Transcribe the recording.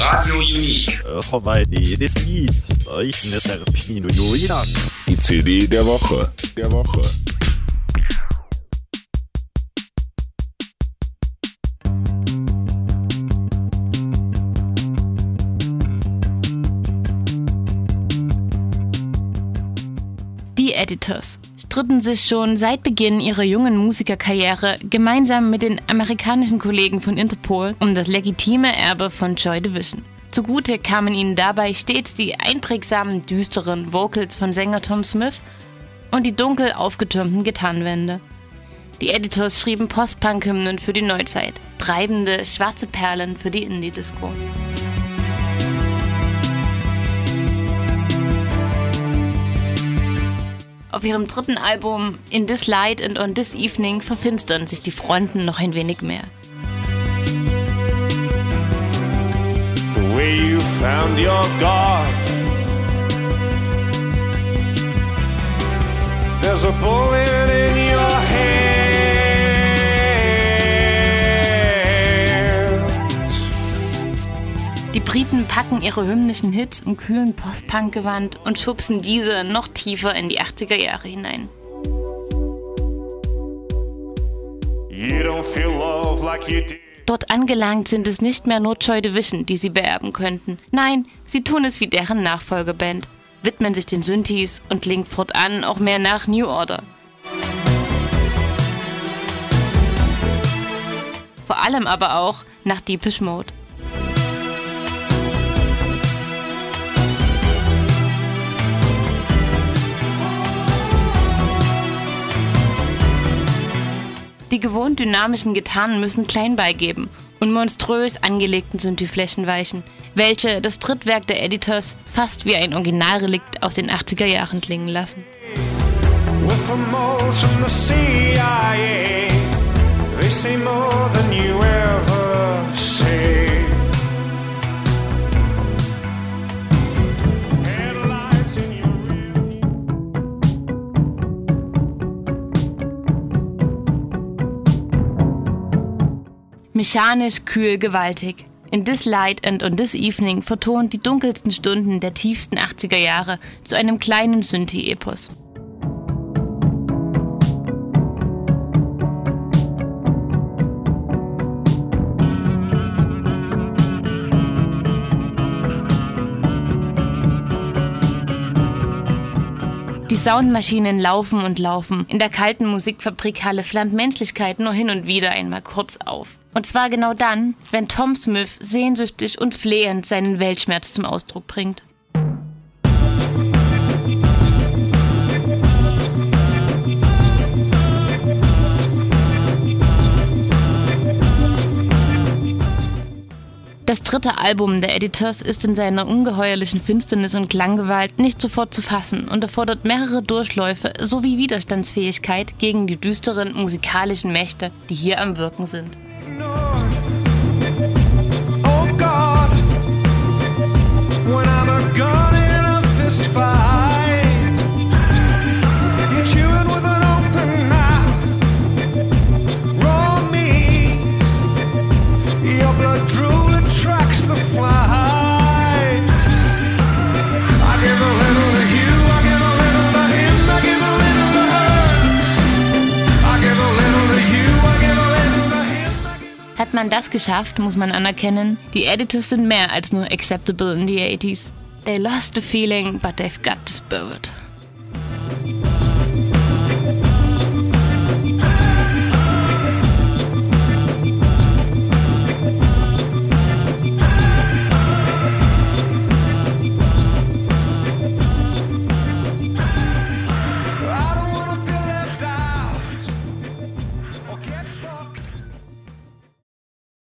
Radio Unique. Die CD der Woche. Die Editors stritten sich schon seit Beginn ihrer jungen Musikerkarriere gemeinsam mit den amerikanischen Kollegen von Interpol um das legitime Erbe von Joy Division. Zugute kamen ihnen dabei stets die einprägsamen, düsteren Vocals von Sänger Tom Smith und die dunkel aufgetürmten Gitarrenwände. Die Editors schrieben Post-Punk-Hymnen für die Neuzeit, treibende, schwarze Perlen für die Indie-Disco. Auf ihrem dritten Album In This Light and On This Evening verfinstern sich die Fronten noch ein wenig mehr. The way you found your God. There's a bullet in your hand. Die Briten packen ihre hymnischen Hits im kühlen Post-Punk-Gewand und schubsen diese noch tiefer in die 80er Jahre hinein. You don't feel love like you did. Dort angelangt sind es nicht mehr nur Joy Division, die sie beerben könnten. Nein, sie tun es wie deren Nachfolgeband, widmen sich den Synthes und klingen fortan auch mehr nach New Order. Vor allem aber auch nach Depeche Mode. Die gewohnt dynamischen Gitarren müssen klein beigeben und monströs angelegten Synthi-Flächen weichen, welche das Trittwerk der Editors fast wie ein Originalrelikt aus den 80er Jahren klingen lassen. With the moles from the CIA, they say more than you ever say. Headlights in your rearview. Mechanisch, kühl, gewaltig. In This Light and On This Evening vertont die dunkelsten Stunden der tiefsten 80er Jahre zu einem kleinen Synthi-Epos. Die Soundmaschinen laufen und laufen. In der kalten Musikfabrikhalle flammt Menschlichkeit nur hin und wieder einmal kurz auf. Und zwar genau dann, wenn Tom Smith sehnsüchtig und flehend seinen Weltschmerz zum Ausdruck bringt. Das dritte Album der Editors ist in seiner ungeheuerlichen Finsternis und Klanggewalt nicht sofort zu fassen und erfordert mehrere Durchläufe sowie Widerstandsfähigkeit gegen die düsteren musikalischen Mächte, die hier am Wirken sind. Oh God, when I'm a gun in a fist fight, you're chewing with an open mouth, raw meat, your blood drool attracts the flies. I give a little to you, I give a little to him, I give a little to her. I give a little to you, I give a little to him. Hat man das geschafft, muss man anerkennen, die Editors sind mehr als nur acceptable in the 80s. They lost the feeling, but they've got the spirit.